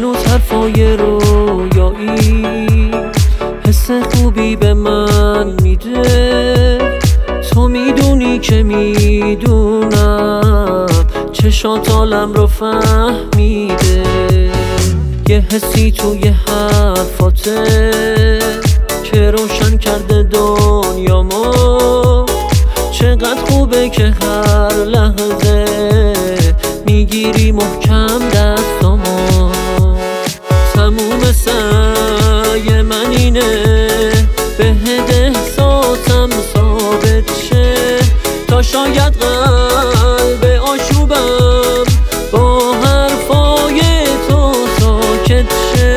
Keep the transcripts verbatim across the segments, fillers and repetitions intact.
هنوز حرفای رویایی حس خوبی به من میده. تو میدونی که میدونم چشات عالم رو فهمیده. یه حسی توی حرفاته که روشن کرده دنیامو. چقدر خوبه که هر لحظه میگیری محکم دستامو. تموم سعی من اینه بهت احساسم ثابت شه، تا شاید قلب آشوبم با حرفای تو ساکت شه.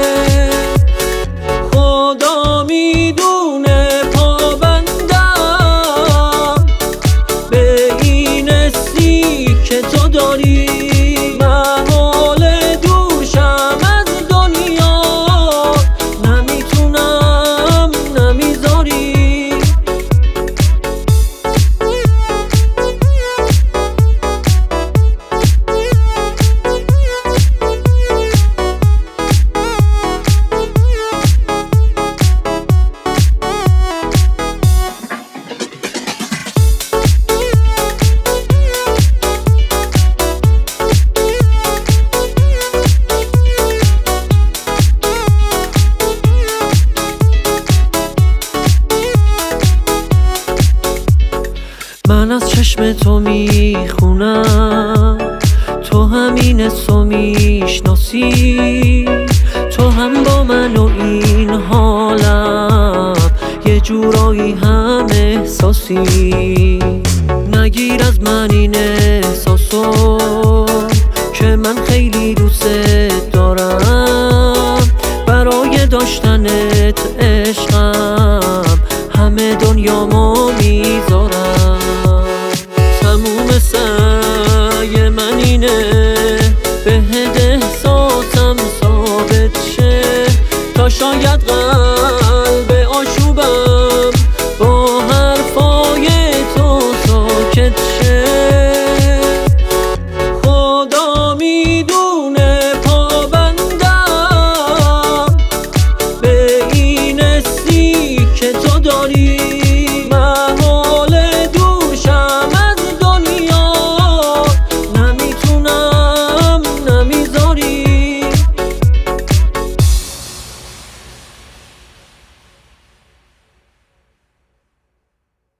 خدا میدونه پابندم به این حسی که تو داری. محال دور شم از دنیا، نمیتونم نمیذاری. من از چشم تو میخونم، تو همین حسو میشناسی. تو هم با من و این حالم یه جورایی هم احساسی. نگیر از من این